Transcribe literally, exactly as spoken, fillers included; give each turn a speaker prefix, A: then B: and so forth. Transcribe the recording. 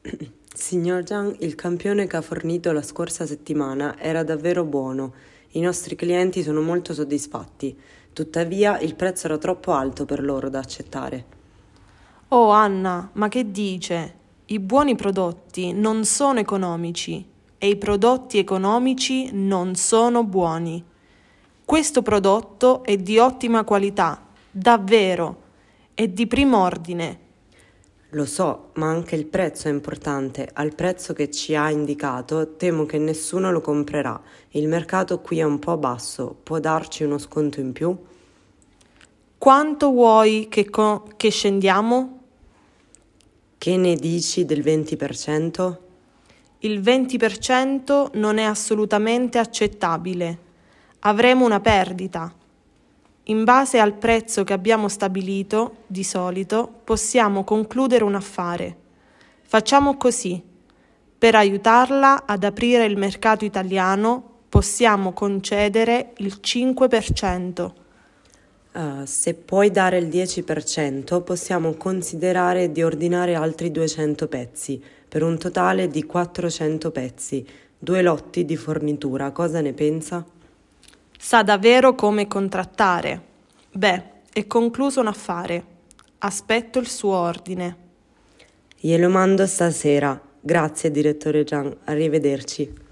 A: Signor Gian, il campione che ha fornito la scorsa settimana era davvero buono. I nostri clienti sono molto soddisfatti. Tuttavia, il prezzo era troppo alto per loro da accettare.
B: Oh Anna, ma che dice? I buoni prodotti non sono economici e i prodotti economici non sono buoni. Questo prodotto è di ottima qualità, davvero, è di primo ordine.
A: Lo so, ma anche il prezzo è importante. Al prezzo che ci ha indicato, temo che nessuno lo comprerà. Il mercato qui è un po' basso. Può darci uno sconto in più?
B: Quanto vuoi che, co- che scendiamo?
A: Che ne dici del venti per cento?
B: Il venti per cento non è assolutamente accettabile. Avremo una perdita. In base al prezzo che abbiamo stabilito, di solito, possiamo concludere un affare. Facciamo così. Per aiutarla ad aprire il mercato italiano, possiamo concedere il cinque per cento.
A: Uh, se puoi dare il dieci per cento, possiamo considerare di ordinare altri duecento pezzi, per un totale di quattrocento pezzi, due lotti di fornitura. Cosa ne pensa?
B: Sa davvero come contrattare. Beh, è concluso un affare. Aspetto il suo ordine.
A: Glielo mando stasera. Grazie, direttore Gian. Arrivederci.